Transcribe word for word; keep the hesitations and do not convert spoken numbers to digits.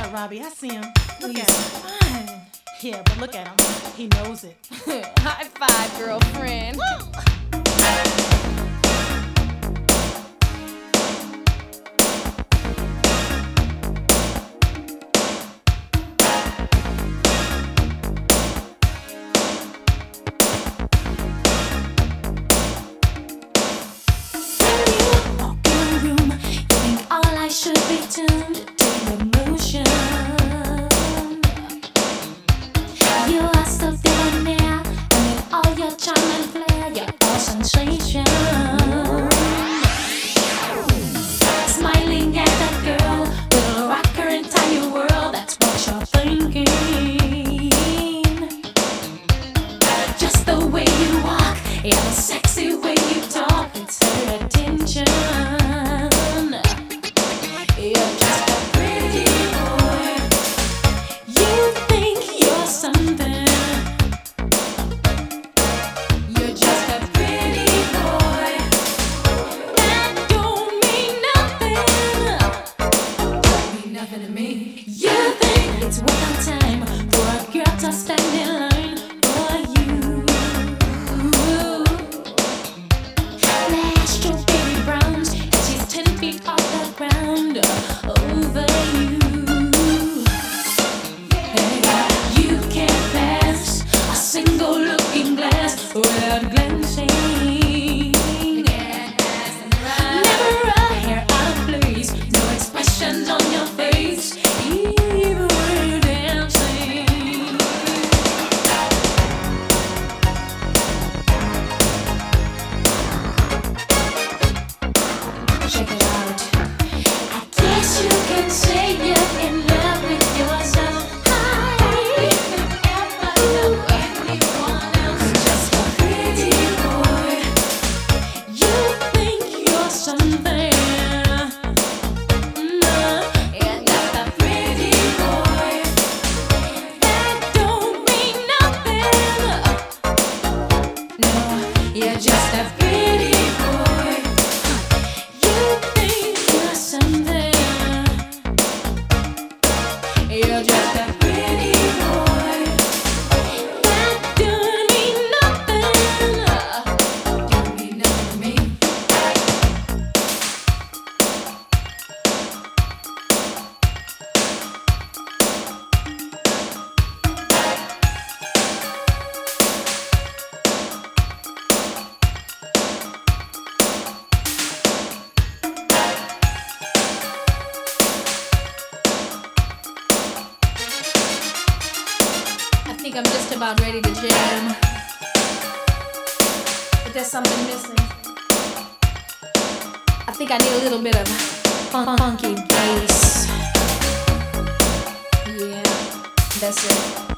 Yeah, Robbie, I see him. Look He's at him. fine. Yeah, but look at him. He knows it. High five, girlfriend. Should be tuned to emotion. You are so debonair, and with all your charm and flair, you're all sensation. Smiling at that girl will rock her entire world. That's what you're thinking. Just the way you walk, yeah, the sexy way you talk, it's her attention. You're just a pretty boy. You think you're something. You're just a pretty boy. That don't mean nothing. Don't mean nothing to me. You think it's worth our time for a girl to stand in line for you. Flash your baby browns, and she's ten feet off the ground. Over you. Hey, you can't pass a single looking glass without glancing. Never a hair out of place, no expressions on your face, even when you're dancing. Check it out. Yes, you can say you're in love with yourself. I can ever love anyone else. Just a pretty boy. You think you're something. No, you're just a pretty boy. That don't mean nothing. No, you're just a pretty boy. You think you're something. You're just a pretty boy. That don't mean nothing. Don't mean nothing to me. I think I'm just about ready to jam, but there's something missing. I think I need a little bit of fun- funky bass. Yeah, that's it.